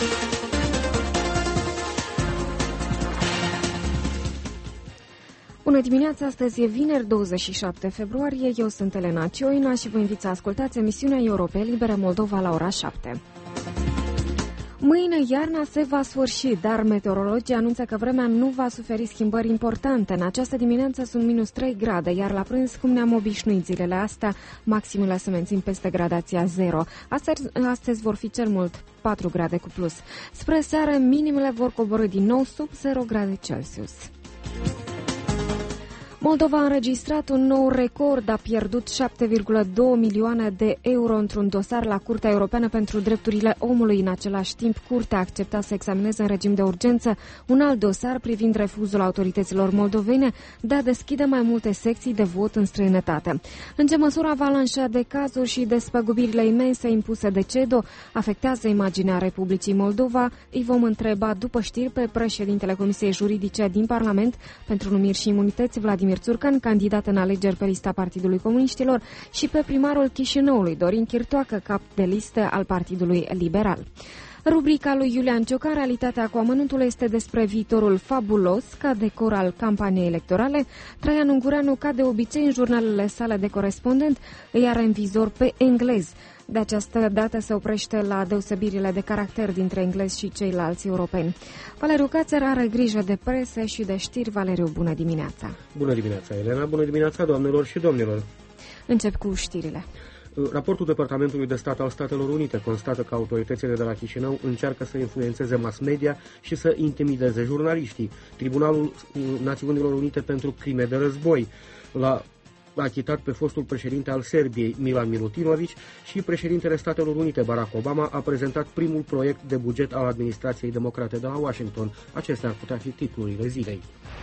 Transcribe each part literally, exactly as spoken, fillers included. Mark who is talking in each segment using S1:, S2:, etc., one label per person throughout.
S1: Bună dimineața, astăzi e vineri, douăzeci și șapte februarie, eu sunt Elena Cioina și vă invit să ascultați emisiunea Europe Libere Moldova la ora șapte. Mâine iarna se va sfârși, dar meteorologii anunță că vremea nu va suferi schimbări importante. În această dimineață sunt minus trei grade, iar la prânz, cum ne-am obișnuit zilele astea, maximele se mențin peste gradația zero. Astăzi, astăzi vor fi cel mult patru grade cu plus. Spre seară, minimele vor coborî din nou sub zero grade Celsius. Moldova a înregistrat un nou record, a pierdut șapte virgulă doi milioane de euro într-un dosar la Curtea Europeană pentru Drepturile Omului. În același timp, Curtea a acceptat să examineze în regim de urgență un alt dosar privind refuzul autorităților moldovene de a deschide mai multe secții de vot în străinătate. În ce măsură avalanșa de cazuri și despăgubirile imense impuse de CEDO afectează imaginea Republicii Moldova, îi vom întreba după știri pe președintele Comisiei Juridice din Parlament pentru numiri și imunități, Vladimir Țurcan, candidat în alegeri pe lista Partidului Comuniștilor, și pe primarul Chișinăului, Dorin Chirtoacă, cap de listă al Partidului Liberal. Rubrica lui Iulian Ciocan, Realitatea cu amănuntul, este despre viitorul fabulos ca decor al campaniei electorale. Traian Ungureanu, ca de obicei în jurnalele sale de corespondent, îi are în vizor pe englezi. De această dată se oprește la deosebirile de caracter dintre englezi și ceilalți europeni. Valeriu Cațer are grijă de presă și de știri. Valeriu, bună dimineața!
S2: Bună dimineața, Elena! Bună dimineața, doamnelor și domnilor!
S1: Încep cu știrile.
S2: Raportul Departamentului de Stat al Statelor Unite constată că autoritățile de la Chișinău încearcă să influențeze mass media și să intimideze jurnaliștii. Tribunalul Națiunilor Unite pentru Crime de Război l-a achitat pe fostul președinte al Serbiei, Milan Milutinović, și președintele Statelor Unite, Barack Obama, a prezentat primul proiect de buget al administrației democrate de la Washington. Acestea ar putea fi titlurile zilei.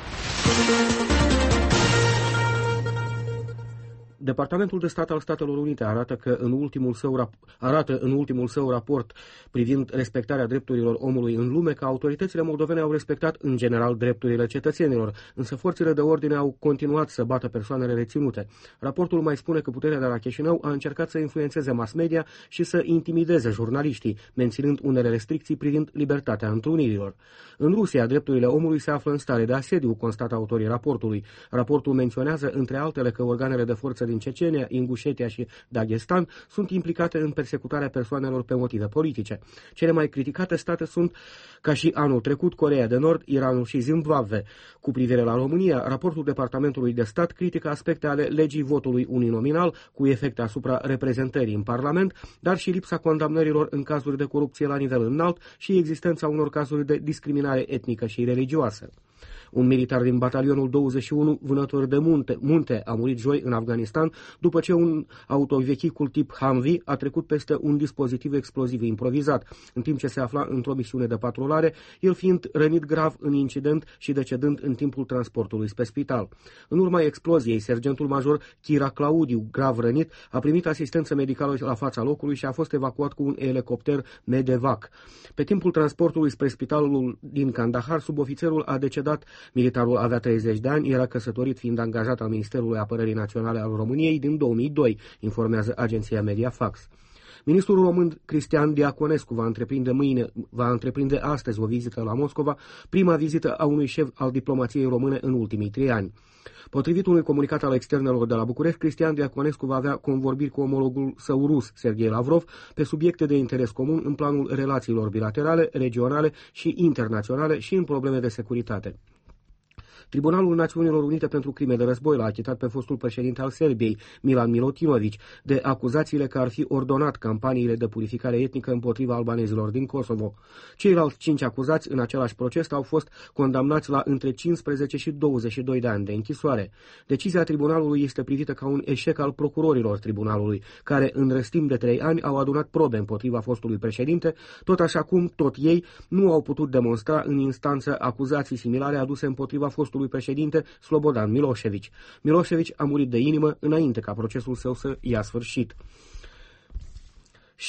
S2: Departamentul de Stat al Statelor Unite arată că în ultimul său rap- arată în ultimul său raport privind respectarea drepturilor omului în lume că autoritățile moldovene au respectat în general drepturile cetățenilor, însă forțele de ordine au continuat să bată persoanele reținute. Raportul mai spune că puterea de la Chișinău a încercat să influențeze mass media și să intimideze jurnaliștii, menținând unele restricții privind libertatea întrunirilor. În Rusia, drepturile omului se află în stare de asediu, constată autorii raportului. Raportul menționează, între altele, că organele de forță din Cecenia, Ingușetia și Dagestan sunt implicate în persecutarea persoanelor pe motive politice. Cele mai criticate state sunt, ca și anul trecut, Coreea de Nord, Iranul și Zimbabwe. Cu privire la România, raportul Departamentului de Stat critică aspecte ale legii votului uninominal, cu efecte asupra reprezentării în Parlament, dar și lipsa condamnărilor în cazuri de corupție la nivel înalt și existența unor cazuri de discriminare etnică și religioasă. Un militar din batalionul douăzeci și unu Vânători de munte, munte a murit joi în Afganistan după ce un autovehicul tip Humvee a trecut peste un dispozitiv exploziv improvizat, în timp ce se afla într-o misiune de patrulare, el fiind rănit grav în incident și decedând în timpul transportului spre spital. În urma exploziei, sergentul major Chira Claudiu, grav rănit, a primit asistență medicală la fața locului și a fost evacuat cu un elicopter Medevac. Pe timpul transportului spre spitalul din Kandahar, subofițerul a decedat. Militarul avea treizeci de ani, era căsătorit, fiind angajat al Ministerului Apărării Naționale al României din două mii doi, informează agenția Mediafax. Ministrul român Cristian Diaconescu va întreprinde mâine, va întreprinde astăzi o vizită la Moscova, prima vizită a unui șef al diplomației române în ultimii trei ani. Potrivit unui comunicat al externelor de la București, Cristian Diaconescu va avea convorbiri cu omologul său rus, Sergei Lavrov, pe subiecte de interes comun în planul relațiilor bilaterale, regionale și internaționale și în probleme de securitate. Tribunalul Națiunilor Unite pentru Crime de Război l-a achitat pe fostul președinte al Serbiei, Milan Milutinović, de acuzațiile că ar fi ordonat campaniile de purificare etnică împotriva albanezilor din Kosovo. Ceilalți cinci acuzați în același proces au fost condamnați la între cincisprezece și douăzeci și doi de ani de închisoare. Decizia tribunalului este privită ca un eșec al procurorilor tribunalului, care în răstim de trei ani au adunat probe împotriva fostului președinte, tot așa cum tot ei nu au putut demonstra în instanță acuzații similare aduse împotriva fostului președinte Slobodan Milošević. Milošević a murit de inimă înainte ca procesul său să ia sfârșit. Și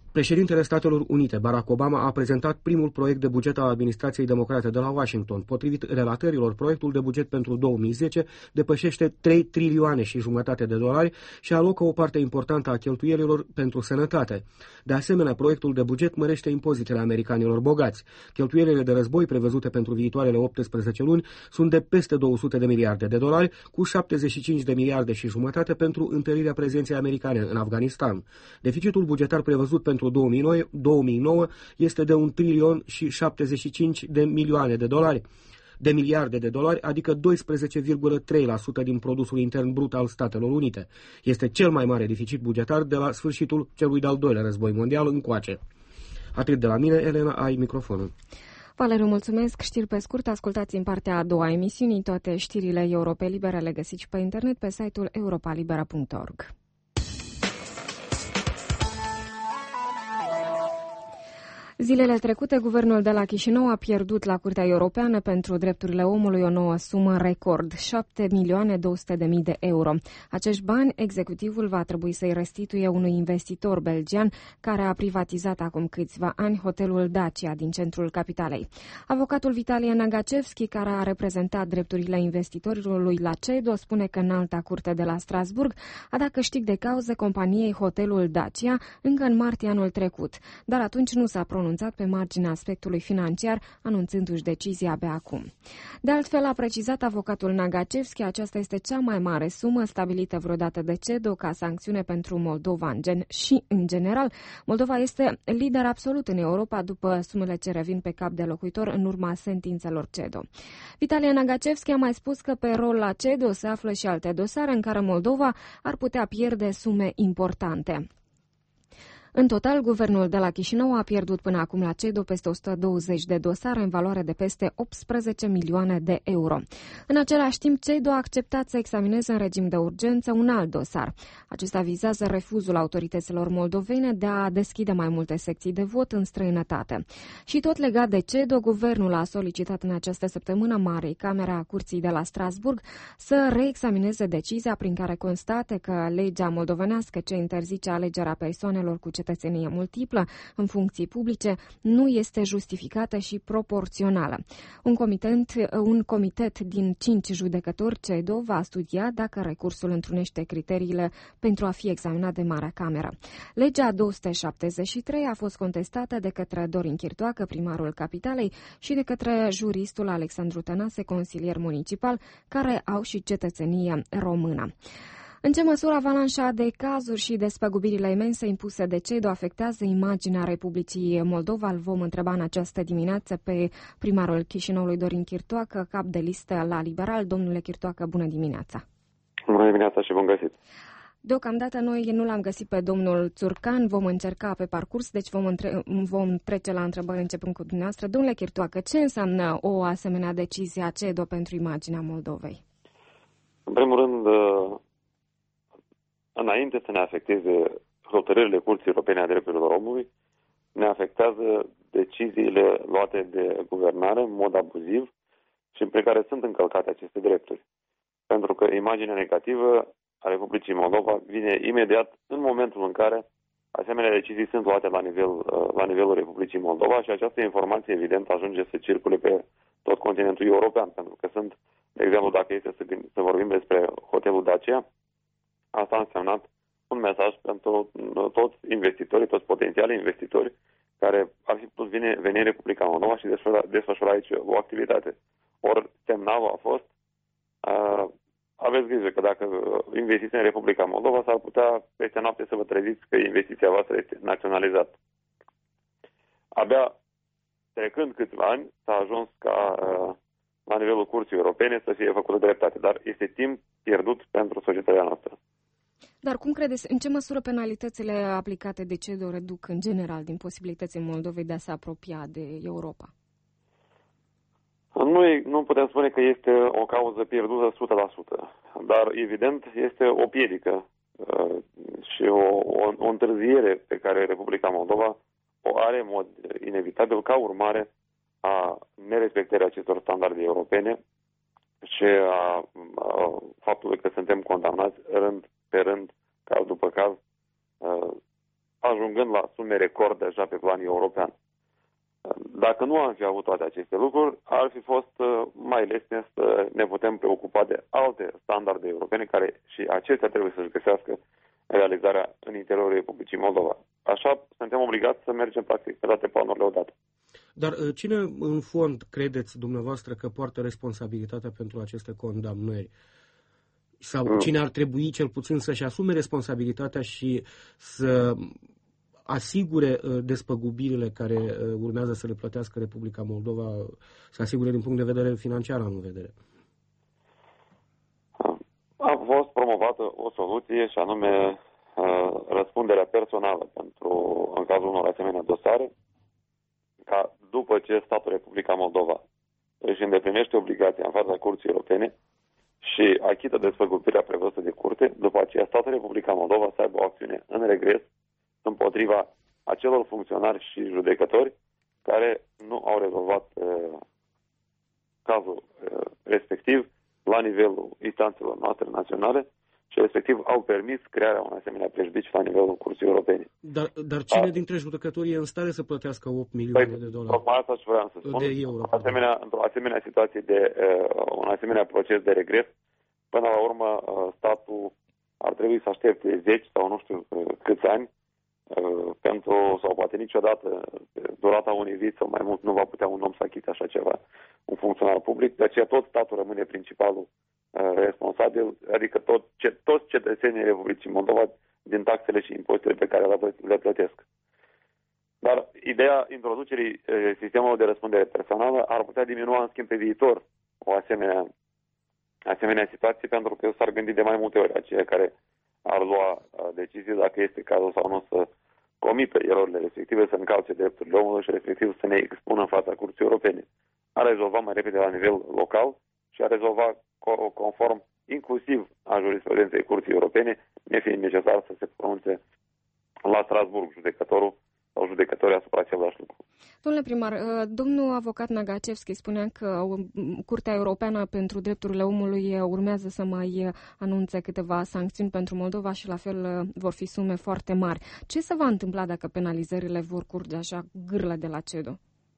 S2: Președintele Statelor Unite, Barack Obama, a prezentat primul proiect de buget al administrației democrate de la Washington. Potrivit relatărilor, proiectul de buget pentru două mii zece depășește trei trilioane și jumătate de dolari și alocă o parte importantă a cheltuielilor pentru sănătate. De asemenea, proiectul de buget mărește impozitele americanilor bogați. Cheltuielile de război prevăzute pentru viitoarele optsprezece luni sunt de peste două sute de miliarde de dolari, cu șaptezeci și cinci de miliarde și jumătate pentru întărirea prezenței americane în Afganistan. Deficitul bugetar prevăzut pentru două mii nouă este de un trilion și șaptezeci și cinci de milioane de dolari, de miliarde de dolari, adică doisprezece virgulă trei la sută din produsul intern brut al Statelor Unite. Este cel mai mare deficit bugetar de la sfârșitul celui de-al doilea război mondial încoace. Atât de la mine, Elena, ai microfonul.
S1: Valeriu, mulțumesc. Știri pe scurt, ascultați în partea a doua a emisiunii. Toate știrile Europe Libere le găsiți pe internet pe site-ul europa libera punct org. Zilele trecute, guvernul de la Chișinău a pierdut la Curtea Europeană pentru Drepturile Omului o nouă sumă record, șapte milioane două sute de mii de euro. Acești bani, executivul va trebui să-i restituie unui investitor belgian care a privatizat acum câțiva ani hotelul Dacia din centrul capitalei. Avocatul Vitalie Nagacevski, care a reprezentat drepturile investitorului la CEDO, spune că Înalta Curte de la Strasburg a dat câștig de cauză companiei hotelul Dacia încă în martie anul trecut, dar atunci nu s-a pronunțat pe marginea aspectului financiar, anunțându-și decizia abia acum. De altfel, a precizat avocatul Nagacevski, aceasta este cea mai mare sumă stabilită vreodată de CEDO ca sancțiune pentru Moldova în gen și, în general, Moldova este lider absolut în Europa după sumele ce revin pe cap de locuitor în urma sentințelor CEDO. Vitalie Nagacevski a mai spus că pe rol la CEDO se află și alte dosare în care Moldova ar putea pierde sume importante. În total, guvernul de la Chișinău a pierdut până acum la CEDO peste o sută douăzeci de dosare în valoare de peste optsprezece milioane de euro. În același timp, CEDO a acceptat să examineze în regim de urgență un alt dosar. Acesta vizează refuzul autorităților moldovene de a deschide mai multe secții de vot în străinătate. Și tot legat de CEDO, guvernul a solicitat în această săptămână Marei Camere a Curții de la Strasburg să reexamineze decizia prin care constate că legea moldovenească ce interzice alegerea persoanelor cu cetățenie multiplă în funcții publice nu este justificată și proporțională. Un comitet, un comitet din cinci judecători CEDO va studia dacă recursul întrunește criteriile pentru a fi examinat de Marea Cameră. Legea două sute șaptezeci și trei a fost contestată de către Dorin Chirtoacă, primarul capitalei, și de către juristul Alexandru Tănase, consilier municipal, care au și cetățenie română. În ce măsură avalanșa de cazuri și despăgubirile imense impuse de CEDO afectează imaginea Republicii Moldova? Îl vom întreba în această dimineață pe primarul Chișinăului, Dorin Chirtoacă, cap de listă la Liberal. Domnule Chirtoacă, bună dimineața!
S3: Bună dimineața și bun găsit!
S1: Deocamdată noi nu l-am găsit pe domnul Țurcan, vom încerca pe parcurs, deci vom, între... vom trece la întrebări începând cu dumneavoastră. Domnule Chirtoacă, ce înseamnă o asemenea decizie a CEDO pentru imaginea Moldovei?
S3: În primul rând, înainte să ne afecteze hotărârile Curții Europene a Drepturilor Omului, ne afectează deciziile luate de guvernare în mod abuziv și prin care sunt încălcate aceste drepturi. Pentru că imaginea negativă a Republicii Moldova vine imediat în momentul în care asemenea decizii sunt luate la, nivel, la nivelul Republicii Moldova și această informație, evident, ajunge să circule pe tot continentul european. Pentru că sunt, de exemplu, dacă este să, să vorbim despre hotelul Dacia, asta a însemnat un mesaj pentru toți investitorii, toți potențiali investitori care ar fi putut veni, veni în Republica Moldova și desfășura, desfășura aici o activitate. Ori semnalul a fost, uh, aveți grijă că dacă investiți în Republica Moldova, s-ar putea peste noapte să vă treziți că investiția voastră este naționalizată. Abia trecând câțiva ani s-a ajuns ca uh, la nivelul Curții Europene să fie făcută dreptate, dar este timp pierdut pentru societatea noastră.
S1: Dar cum credeți, în ce măsură penalitățile aplicate de CEDO reduc în general din posibilității Moldovei de a se apropia de Europa?
S3: Nu, nu putem spune că este o cauză pierdută o sută la sută, dar evident este o piedică uh, și o, o, o întârziere pe care Republica Moldova o are în mod inevitabil ca urmare a nerespectării acestor standarde europene și a, a faptului că suntem condamnați rând pe rând, caz după caz, ajungând la sume record deja pe plan european. Dacă nu am fi avut toate aceste lucruri, ar fi fost mai lesne să ne putem preocupa de alte standarde europene care și acestea trebuie să-și găsească realizarea în interiorul Republicii Moldova. Așa, suntem obligați să mergem practic pe toate planurile odată.
S2: Dar cine în fond credeți dumneavoastră că poartă responsabilitatea pentru aceste condamnări? Sau mm. cine ar trebui cel puțin să-și asume responsabilitatea și să asigure despăgubirile care urmează să le plătească Republica Moldova, să asigure din punct de vedere financiar în vedere?
S3: A fost promovată o soluție și anume răspunderea personală pentru, în cazul unor asemenea dosare, ca după ce statul Republica Moldova își îndeplinește obligația în fața Curții Europene și achită despăgubirea prevăzută de curte, după aceea statul Republica Moldova să aibă o acțiune în regres împotriva acelor funcționari și judecători care nu au rezolvat uh, cazul uh, respectiv la nivelul instanțelor noastre naționale și respectiv au permis crearea unui asemenea prejudiciu la nivelul Curții Europene.
S2: Dar, dar cine A, dintre judecători e în stare să plătească opt milioane
S3: păi,
S2: de dolari?
S3: Tocmai asta și vreau să spun.
S2: De euro.
S3: Într-o asemenea, într-o asemenea situație de uh, un asemenea proces de regres, până la urmă uh, statul ar trebui să aștepte zece sau nu știu uh, câți ani uh, pentru, sau poate niciodată, durata unei vieți sau mai mult nu va putea un om să achite așa ceva, un funcționar public. De aceea tot statul rămâne principalul responsabil, adică tot, ce, toți cetățenii Republicii Moldova din taxele și impozitele pe care le plătesc. Dar ideea introducerii sistemului de răspundere personală ar putea diminua în schimb pe viitor o asemenea, asemenea situație, pentru că s-ar gândi de mai multe ori aceia care ar lua decizii dacă este cazul sau nu să comită erorile respective, să încalce drepturile omului și respectiv să ne expună în fața Curții Europene. A rezolva mai repede la nivel local și a rezolva conform inclusiv a jurisprudenței Curții Europene, nefiind necesar să se pronunțe la Strasburg judecătorul sau judecătorii asupra același lucru.
S1: Domnule primar, domnul avocat Nagacevski spunea că Curtea Europeană pentru Drepturile Omului urmează să mai anunțe câteva sancțiuni pentru Moldova și la fel vor fi sume foarte mari. Ce se va întâmpla dacă penalizările vor curge așa gârlă de la CEDO?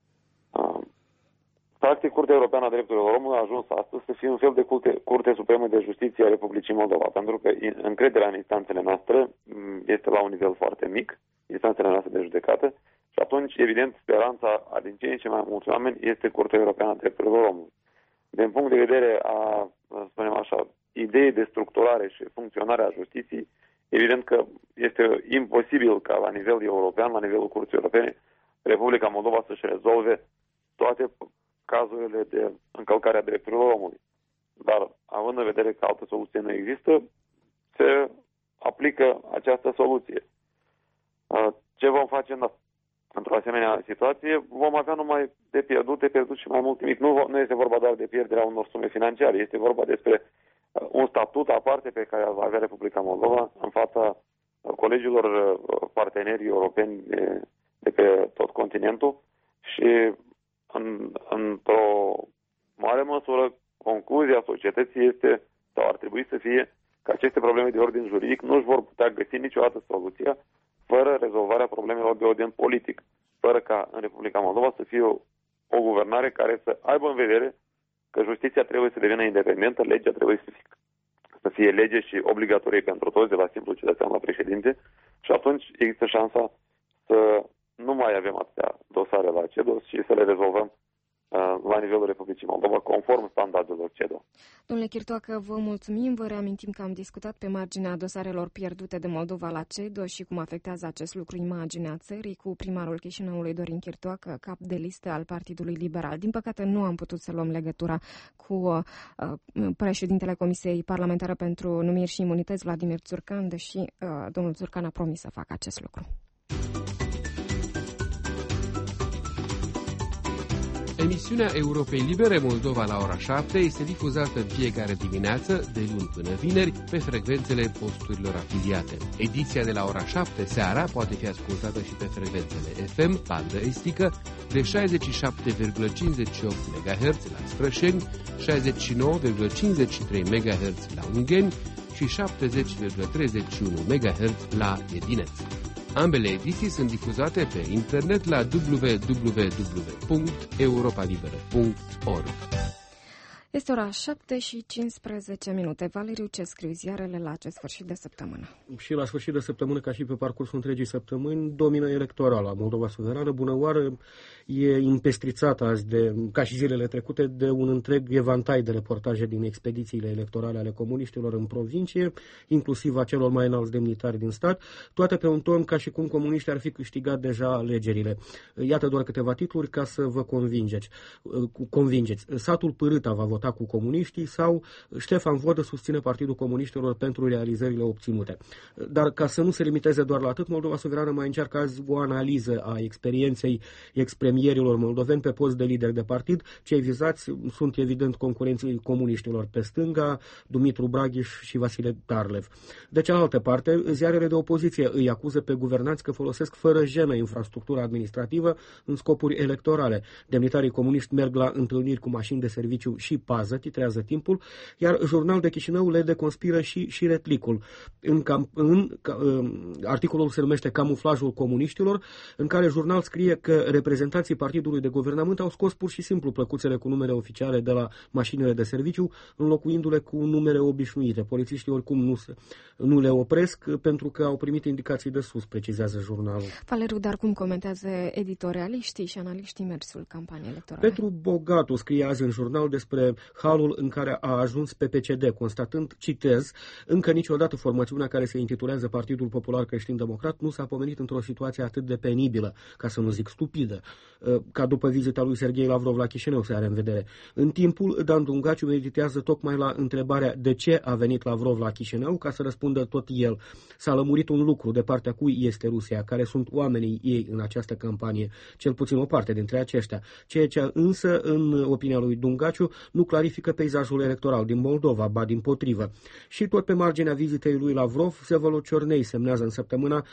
S3: Practic, Curtea Europeană a Drepturilor Omului a ajuns astăzi să fie un fel de curte, curte supremă de justiție a Republicii Moldova, pentru că încrederea în instanțele noastre este la un nivel foarte mic, instanțele noastre de judecată, și atunci, evident, speranța a din ce în ce mai mulți oameni este Curtea Europeană a Drepturilor Omului. Din punct de vedere a, să spunem așa, idei de structurare și funcționare a justiției, evident că este imposibil ca la nivel european, la nivelul Curții Europene, Republica Moldova să-și rezolve toate cazurile de încălcare a drepturilor omului. Dar, având în vedere că altă soluție nu există, se aplică această soluție. Ce vom face în, într-o asemenea situație? Vom avea numai de pierdut, de pierdut și mai mult nimic. Nu, nu este vorba doar de pierderea unor sume financiare, este vorba despre un statut aparte pe care va avea Republica Moldova în fața colegilor parteneri europeni de, de pe tot continentul și În, într-o mare măsură, concluzia societății este, sau ar trebui să fie, că aceste probleme de ordin juridic nu își vor putea găsi niciodată soluția fără rezolvarea problemelor de ordin politic, fără ca în Republica Moldova să fie o, o guvernare care să aibă în vedere că justiția trebuie să devină independentă, legea trebuie să fie, să fie lege și obligatorie pentru toți, de la simplu cetățean la președinte, și atunci există șansa să nu mai avem atâtea dosare la CEDO și să le rezolvăm uh, la nivelul Republicii Moldova, conform standardelor CEDO.
S1: Domnule Chirtoacă, vă mulțumim. Vă reamintim că am discutat pe marginea dosarelor pierdute de Moldova la CEDO și cum afectează acest lucru imaginea țării cu primarul Chișinăului, Dorin Chirtoacă, cap de listă al Partidului Liberal. Din păcate, nu am putut să luăm legătura cu uh, președintele Comisiei Parlamentare pentru Numiri și Imunități, Vladimir Țurcan, deși uh, domnul Țurcan a promis să facă acest lucru.
S4: Emisiunea Europei Libere Moldova la ora șapte este difuzată în fiecare dimineață, de luni până vineri, pe frecvențele posturilor afiliate. Ediția de la ora șapte seara poate fi ascultată și pe frecvențele F M, bandă estică, de șaizeci și șapte virgulă cincizeci și opt megahertz la Sprășeni, șaizeci și nouă virgulă cincizeci și trei megahertz la Ungheni și șaptezeci virgulă treizeci și unu megahertz la Edineț. Ambele ediții sunt difuzate pe internet la w w w punct europa liberă punct org.
S1: Este ora șapte și cincisprezece minute. Valeriu, ce scriu ziarele la acest sfârșit de săptămână?
S2: Și la sfârșit de săptămână, ca și pe parcursul întregii săptămâni, domină electorala. Moldova Suverană, bună oară, e impestrițată azi, de, ca și zilele trecute, de un întreg evantai de reportaje din expedițiile electorale ale comuniștilor în provincie, inclusiv a celor mai înalți demnitari din stat, toate pe un ton ca și cum comuniștii ar fi câștigat deja alegerile. Iată doar câteva titluri ca să vă convingeți. convingeți. Satul Pârâta va vota cu comuniștii sau Ștefan Vodă susține Partidul Comuniștilor pentru realizările obținute. Dar ca să nu se limiteze doar la atât, Moldova Suverană mai încearcă azi o analiză a experienței expremierilor moldoveni pe post de lider de partid. Cei vizați sunt evident concurenții comuniștilor pe stânga, Dumitru Braghiș și Vasile Tarlev. De cealaltă parte, ziarele de opoziție îi acuză pe guvernanți că folosesc fără jenă infrastructura administrativă în scopuri electorale. Demnitarii comuniști merg la întâlniri cu mașini de serviciu și pază, titrează Timpul, iar Jurnal de Chișinău le deconspiră și, și retlicul. În, cam, în ca, articolul se numește Camuflajul comuniștilor, în care jurnal scrie că reprezentanții partidului de guvernământ au scos pur și simplu plăcuțele cu numere oficiale de la mașinile de serviciu, înlocuindu-le cu numere obișnuite. Polițiștii oricum nu, se, nu le opresc pentru că au primit indicații de sus, precizează jurnalul.
S1: Valeriu, dar cum comentează editorialiștii și analiștii mersul campaniei electorale?
S2: Petru Bogatu scrie azi în jurnal despre halul în care a ajuns P P C D, constatând, citez, încă niciodată formațiunea care se intitulează Partidul Popular Creștin-Democrat nu s-a pomenit într-o situație atât de penibilă, ca să nu zic stupidă, ca după vizita lui Serghei Lavrov la Chișinău se are în vedere. În timpul, Dan Dungaciu meditează tocmai la întrebarea de ce a venit Lavrov la Chișinău, ca să răspundă tot el. S-a lămurit un lucru, de partea cui este Rusia, care sunt oamenii ei în această campanie, cel puțin o parte dintre aceștia, ceea ce însă, în opinia lui Dungaciu, nu clarifică peisajul electoral din Moldova, ba dimpotrivă. Și tot pe marginea vizitei lui Lavrov, Vsevolod Ciornei semnează în săptămâna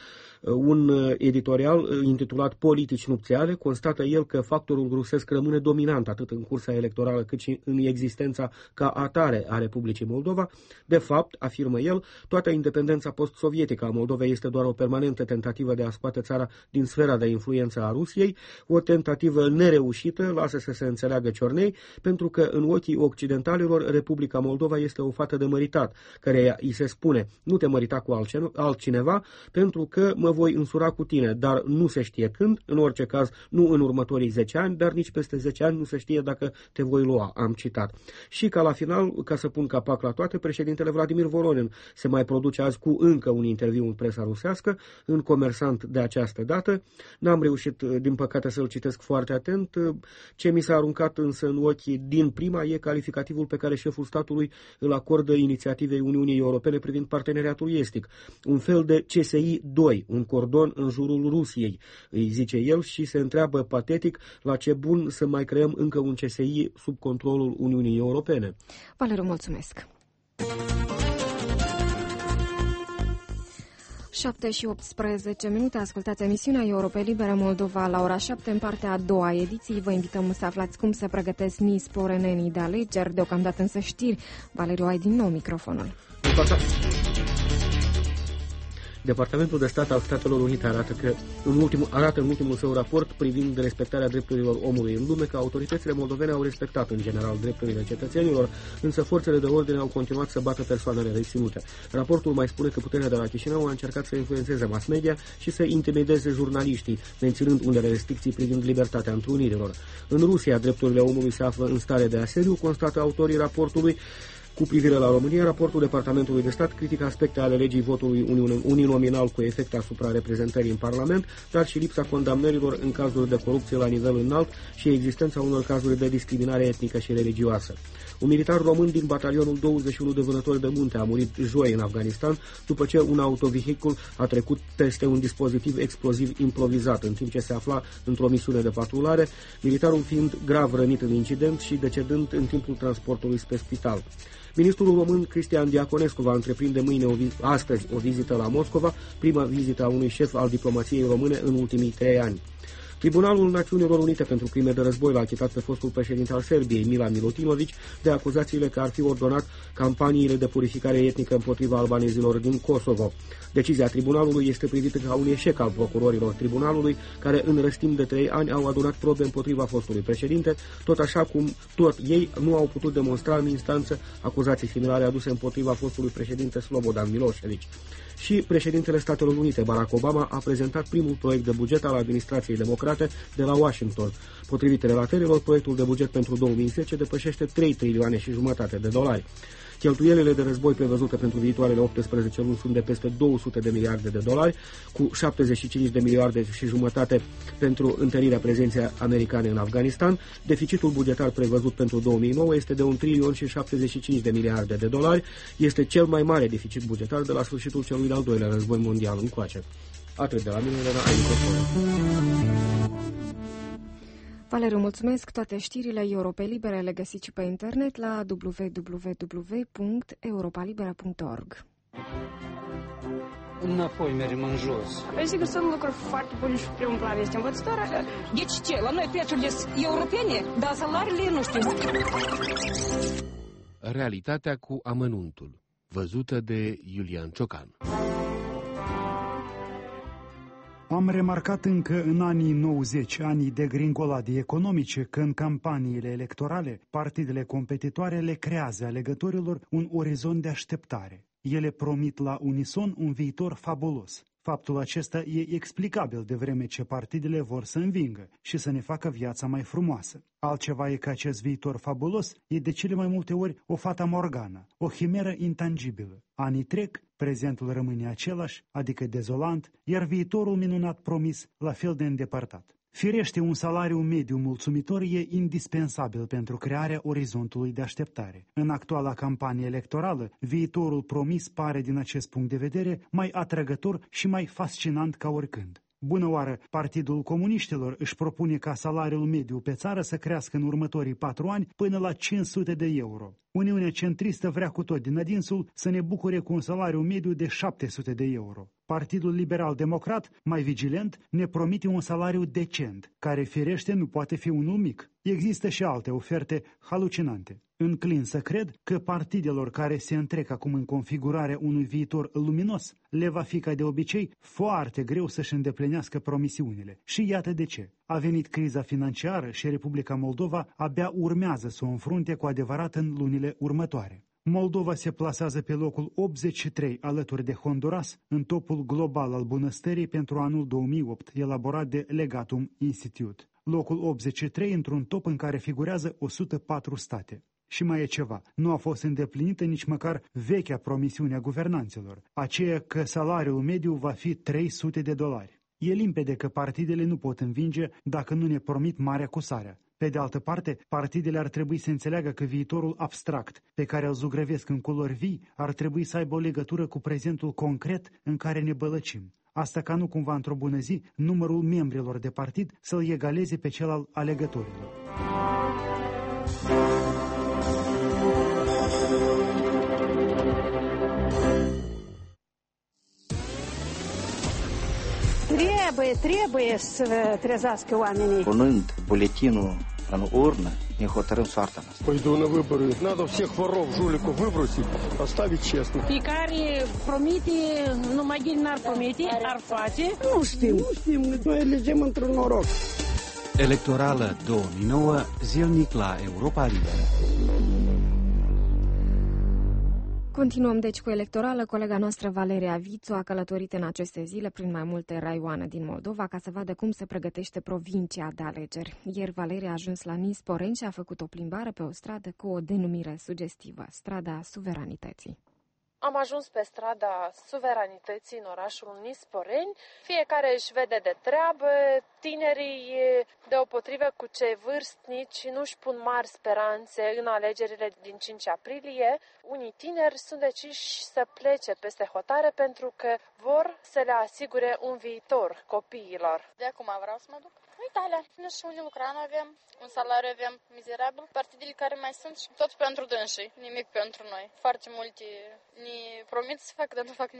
S2: un editorial intitulat Politici nupțiale. Constată el că factorul rusesc rămâne dominant atât în cursa electorală cât și în existența ca atare a Republicii Moldova. De fapt, afirmă el, toată independența post-sovietică a Moldovei este doar o permanentă tentativă de a scoate țara din sfera de influență a Rusiei, o tentativă nereușită, lasă să se înțeleagă Ciornei, pentru că în ochii occidentalilor Republica Moldova este o fată de măritat, care îi se spune, nu te mărita cu altcineva, pentru că mă voi însura cu tine, dar nu se știe când, în orice caz nu în următorii zece ani, dar nici peste zece ani nu se știe dacă te voi lua, am citat. Și ca la final, ca să pun capac la toate, președintele Vladimir Voronin se mai produce azi cu încă un interviu în presa rusească, în Comersant de această dată. N-am reușit, din păcate, să-l citesc foarte atent. Ce mi s-a aruncat însă în ochii din prima e calificativul pe care șeful statului îl acordă inițiativei Uniunii Europene privind parteneriatul estic. Un fel de C S I doi, un cordon în jurul Rusiei, îi zice el și se întreabă patetic la ce bun să mai creăm încă un C S I sub controlul Uniunii Europene.
S1: Valeriu, mulțumesc! șapte și optsprezece minute, ascultați emisiunea Europa Liberă Moldova la ora șapte în partea a doua ediției. Vă invităm să aflați cum se pregătesc nisporenenii de alegeri, deocamdată însă știri. Valeriu, ai din nou microfonul.
S2: Departamentul de Stat al Statelor Unite arată, că în ultimul, arată în ultimul său raport privind respectarea drepturilor omului în lume că autoritățile moldovene au respectat în general drepturile cetățenilor, însă forțele de ordine au continuat să bată persoanele reținute. Raportul mai spune că puterea de la Chișinău a încercat să influențeze mass media și să intimideze jurnaliștii, menținând unele restricții privind libertatea întrunirilor. În Rusia, drepturile omului se află în stare de asediu, constată autorii raportului. Cu privire la România, raportul Departamentului de Stat critică aspecte ale legii votului uninominal cu efect asupra reprezentării în Parlament, dar și lipsa condamnărilor în cazuri de corupție la nivel înalt și existența unor cazuri de discriminare etnică și religioasă. Un militar român din batalionul douăzeci și unu de vânători de munte a murit joi în Afganistan după ce un autovehicul a trecut peste un dispozitiv exploziv improvizat în timp ce se afla într-o misiune de patrulare, militarul fiind grav rănit în incident și decedând în timpul transportului spre spital. Ministrul român Cristian Diaconescu va întreprinde mâine o viz- astăzi o vizită la Moscova, prima vizită a unui șef al diplomației române în ultimii trei ani. Tribunalul Națiunilor Unite pentru Crime de Război l-a achitat pe fostul președinte al Serbiei, Milan Milutinović, de acuzațiile că ar fi ordonat campaniile de purificare etnică împotriva albanezilor din Kosovo. Decizia tribunalului este privită ca un eșec al procurorilor tribunalului, care în răstim de trei ani au adunat probe împotriva fostului președinte, tot așa cum tot ei nu au putut demonstra în instanță acuzații similare aduse împotriva fostului președinte Slobodan Milošević. Și președintele Statelor Unite, Barack Obama, a prezentat primul proiect de buget al administrației democrate de la Washington. Potrivit relatelelor, proiectul de buget pentru două mii zece depășește trei trilioane și jumătate de dolari. Cheltuielile de război prevăzute pentru viitoarele optsprezece luni sunt de peste două sute de miliarde de dolari, cu șaptezeci și cinci de miliarde și jumătate pentru întărirea prezenței americane în Afganistan. Deficitul bugetar prevăzut pentru două mii nouă este de un trilion și șaptezeci și cinci de miliarde de dolari. Este cel mai mare deficit bugetar de la sfârșitul celui de-al doilea război mondial încoace. Atât de la mine, de la
S1: Valeriu, mulțumesc. Toate știrile Europa Libera le găsiți și pe internet la w w w punct europa libera punct org.
S5: Înapoi mergem în jos.
S6: Păi sigur, sunt lucruri foarte bune și primul plan este învățătoarea. Deci ce? La noi plățurile europene, dar salariile nu știu.
S4: Realitatea cu amănuntul, văzută de Iulian Ciocan.
S7: Am remarcat încă în anii nouăzeci, anii de gringoladii economice, că în campaniile electorale, partidele competitoare le creează alegătorilor un orizont de așteptare. Ele promit la unison un viitor fabulos. Faptul acesta e explicabil de vreme ce partidele vor să învingă și să ne facă viața mai frumoasă. Altceva e că acest viitor fabulos e de cele mai multe ori o fata morgană, o chimeră intangibilă. Anii trec, prezentul rămâne același, adică dezolant, iar viitorul minunat promis la fel de îndepărtat. Firește, un salariu mediu mulțumitor e indispensabil pentru crearea orizontului de așteptare. În actuala campanie electorală, viitorul promis pare din acest punct de vedere mai atrăgător și mai fascinant ca oricând. Bună oară, Partidul Comuniștilor își propune ca salariul mediu pe țară să crească în următorii patru ani până la cinci sute de euro. Uniunea centristă vrea cu tot din adinsul să ne bucure cu un salariu mediu de șapte sute de euro. Partidul Liberal-Democrat, mai vigilent, ne promite un salariu decent, care firește nu poate fi unul mic. Există și alte oferte halucinante. Înclin să cred că partidelor care se întrec acum în configurarea unui viitor luminos le va fi, ca de obicei, foarte greu să-și îndeplinească promisiunile. Și iată de ce. A venit criza financiară și Republica Moldova abia urmează să o înfrunte cu adevărat în lunile următoare. Moldova se plasează pe locul optzeci și trei alături de Honduras în topul global al bunăstării pentru anul două mii opt, elaborat de Legatum Institute. Locul optzeci și trei într-un top în care figurează o sută patru state. Și mai e ceva, nu a fost îndeplinită nici măcar vechea promisiune a guvernanților, aceea că salariul mediu va fi trei sute de dolari. E limpede că partidele nu pot învinge dacă nu ne promit marea cusarea. Pe de altă parte, partidele ar trebui să înțeleagă că viitorul abstract, pe care îl zugrăvesc în culori vii, ar trebui să aibă o legătură cu prezentul concret în care ne bălăcim. Asta ca nu cumva într-o bună zi numărul membrilor de partid să-l egaleze pe cel al alegătorilor.
S8: Trebuie, trebuie să trezească oamenii.
S9: Punând buletinul în urnă, ne hotărâm soarta noastră.
S10: Pойду на выборы. Надо всех воров, жуликов выбросить, оставить честно.
S8: Fiecare promite, numai ghind n-ar promite, ar face.
S11: Nu știm, nu știm, noi elegem într-un noroc.
S12: Electorală două mii nouă, zilnic la Europa Liberă.
S1: Continuăm deci cu electorală. Colega noastră Valeria Vițu a călătorit în aceste zile prin mai multe raioane din Moldova ca să vadă cum se pregătește provincia de alegeri. Ieri Valeria a ajuns la Nisporeni și a făcut o plimbare pe o stradă cu o denumire sugestivă, Strada Suveranității.
S13: Am ajuns pe strada Suveranității în orașul Nisporeni. Fiecare își vede de treabă, tinerii deopotrivă cu cei vârstnici nu-și pun mari speranțe în alegerile din cinci aprilie. Unii tineri sunt deciși să plece peste hotare pentru că vor să le asigure un viitor copiilor.
S14: De acum vreau să mă duc. În Italia, până și unde lucra, nu avem, un salariu avem mizerabil. Partidele care mai sunt și tot pentru dânsii, nimic pentru noi. Foarte multe ne promit să fac, dar nu fac nimic.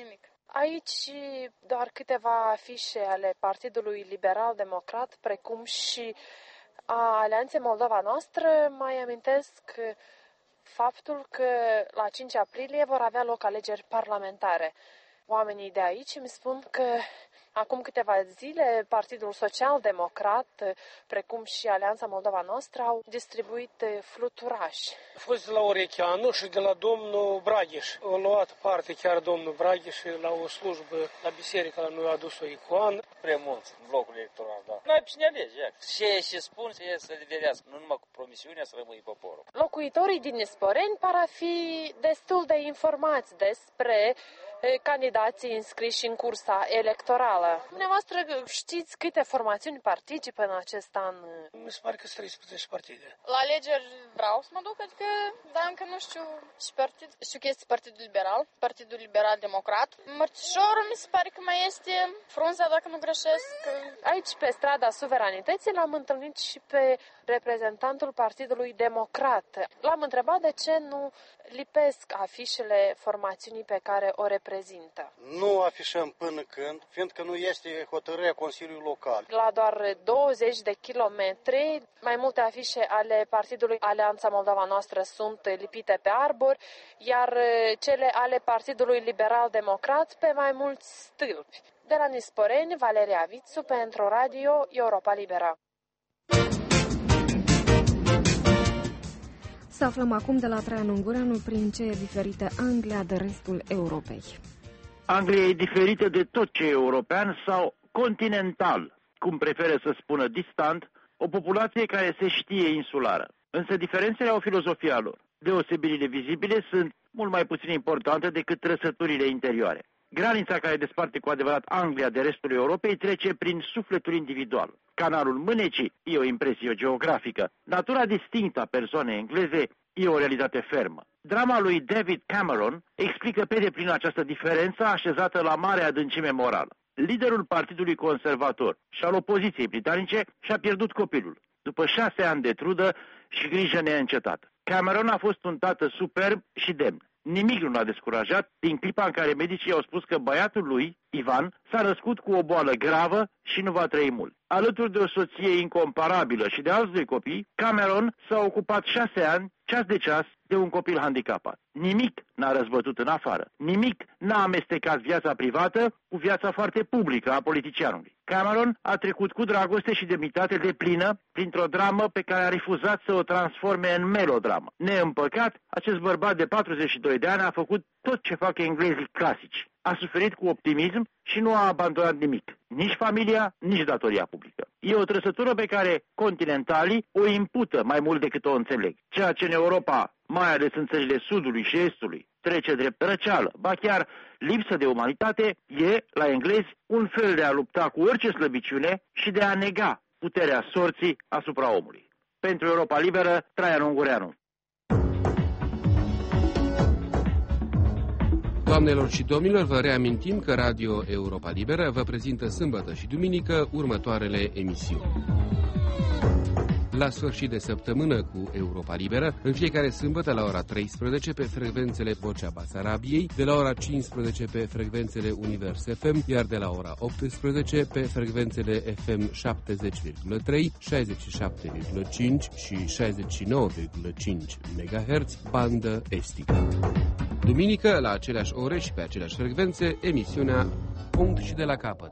S13: Aici doar câteva afișe ale Partidului Liberal-Democrat, precum și a Alianței Moldova Noastră. Mai amintesc faptul că la cinci aprilie vor avea loc alegeri parlamentare. Oamenii de aici îmi spun că acum câteva zile Partidul Social-Democrat, precum și Alianța Moldova Noastră, au distribuit fluturași.
S10: A fost de la Orecheanu și de la domnul Braghiș. A luat parte chiar domnul Braghiș la o slujbă la biserică, la noi a adus o icoană.
S5: Prea mult în blocul electoral, da. N-ai pe cine alegi, ia. Ce și spun să să vedească, nu numai cu promisiunea să rămâi poporul.
S13: Locuitorii din Nisporeni par a fi destul de informați despre candidații înscriși în cursa electorală. Dumneavoastră știți câte formațiuni participă în acest an?
S10: Mi se pare că sunt treisprezece partide.
S14: La alegeri vreau să mă duc, adică, dar încă nu știu și partid. Știu că este Partidul Liberal, Partidul Liberal-Democrat. Mărțișorul mi se pare că mai este, Frunza, dacă nu greșesc.
S13: Aici, pe strada Suveranității, l-am întâlnit și pe reprezentantul Partidului Democrat. L-am întrebat de ce nu lipesc afișele formațiunii pe care o reprezintă.
S15: Nu afișăm până când, fiindcă nu este hotărârea Consiliului Local.
S13: La doar douăzeci de kilometri, mai multe afișe ale Partidului Alianța Moldova Noastră sunt lipite pe arbori, iar cele ale Partidului Liberal-Democrat pe mai mulți stâlpi. De la Nisporeni, Valeria Vițu, pentru Radio Europa Liberă.
S1: Să aflăm acum de la Traian Ungureanu prin ce e diferită Anglia de restul Europei.
S16: Anglia e diferită de tot ce e european sau continental, cum preferă să spună distant, o populație care se știe insulară. Însă diferențele au filozofia lor. Deosebirile vizibile sunt mult mai puțin importante decât trăsăturile interioare. Granița care desparte cu adevărat Anglia de restul Europei trece prin sufletul individual. Canalul Mânecii e o impresie geografică. Natura distinctă a persoanei engleze e o realitate fermă. Drama lui David Cameron explică pe deplin această diferență așezată la mare adâncime morală. Liderul Partidului Conservator și al opoziției britanice și-a pierdut copilul, după șase ani de trudă și grijă neîncetată. Cameron a fost un tată superb și demn. Nimic nu l-a descurajat din clipa în care medicii au spus că băiatul lui, Ivan, s-a născut cu o boală gravă și nu va trăi mult. Alături de o soție incomparabilă și de alți doi copii, Cameron s-a ocupat șase ani, ceas de ceas, de un copil handicapat. Nimic n-a răzbătut în afară. Nimic n-a amestecat viața privată cu viața foarte publică a politicianului. Cameron a trecut cu dragoste și demnitate de plină printr-o dramă pe care a refuzat să o transforme în melodramă. Neîmpăcat, acest bărbat de patruzeci și doi de ani a făcut tot ce fac englezii clasici. A suferit cu optimism și nu a abandonat nimic. Nici familia, nici datoria publică. E o trăsătură pe care continentalii o impută mai mult decât o înțeleg. Ceea ce în Europa, mai ales în țările Sudului și Estului, trece drept răceală, ba chiar lipsă de umanitate, e, la englezi, un fel de a lupta cu orice slăbiciune și de a nega puterea sorții asupra omului. Pentru Europa Liberă, Traian Ungureanu.
S4: Doamnelor și domnilor, vă reamintim că Radio Europa Liberă vă prezintă sâmbătă și duminică următoarele emisiuni. La sfârșit de săptămână cu Europa Liberă, în fiecare sâmbătă la ora treisprezece pe frecvențele Vocea Basarabiei, de la ora cincisprezece pe frecvențele Univers F M, iar de la ora optsprezece pe frecvențele F M șaptezeci virgulă trei, șaizeci și șapte virgulă cinci și șaizeci și nouă virgulă cinci megahertz, bandă estică. Duminică, la aceleași ore și pe aceleași frecvențe, emisiunea Punct și de la capăt.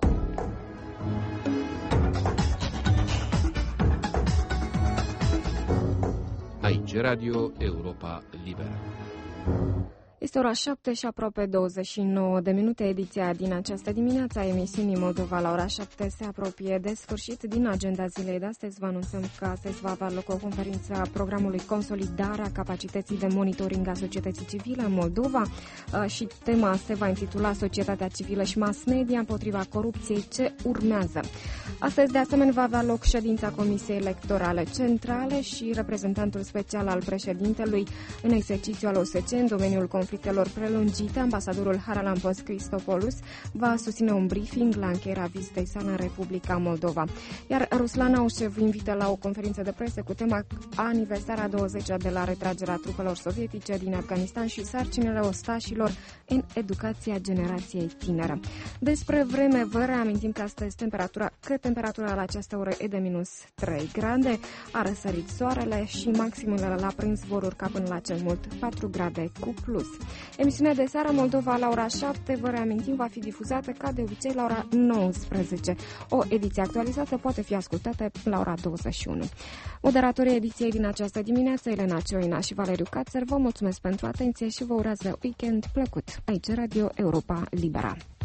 S4: Aici, Radio Europa Liberă.
S1: Este ora șapte și aproape douăzeci și nouă de minute. Ediția din această dimineață a emisiunii Moldova la ora șapte se apropie de sfârșit. Din agenda zilei de astăzi vă anunțăm că astăzi va avea loc o conferință a programului Consolidarea capacității de monitoring a societății civile în Moldova și tema se va intitula Societatea civilă și mass media împotriva corupției, ce urmează. Astăzi de asemenea va avea loc ședința Comisiei Electorale Centrale și reprezentantul special al președintelui în exercițiu al O S C în domeniul conflictelor prelungite, ambasadorul Haralampos Christopoulos va susține un briefing la încheierea vizitei sale în Republica Moldova. Iar Ruslan Aușev invită la o conferință de presă cu tema aniversarea douăzecea de la retragerea trupelor sovietice din Afganistan și sarcinile ostașilor în educația generației tineră. Despre vreme vă reamintim că astăzi temperatura, că temperatura la această oră e de minus trei grade, a răsărit soarele și maximele la prânz vor urca până la cel mult patru grade cu plus. Emisiunea de seară Moldova la ora șapte, vă reamintim, va fi difuzată ca de obicei la ora nouăsprezece. O ediție actualizată poate fi ascultată la ora douăzeci și unu. Moderatorii ediției din această dimineață, Elena Cioina și Valeriu Cațer, vă mulțumesc pentru atenție și vă urează weekend plăcut. Aici Radio Europa Libera.